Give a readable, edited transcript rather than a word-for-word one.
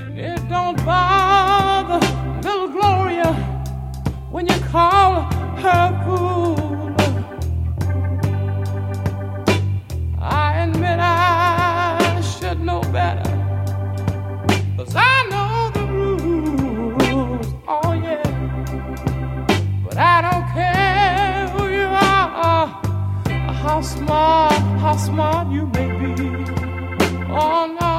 It don't bother little Gloria when you call her fool. I admit I should know better, 'cause I know the rules, oh yeah. But I don't care who you are, how smart you may be. Oh no.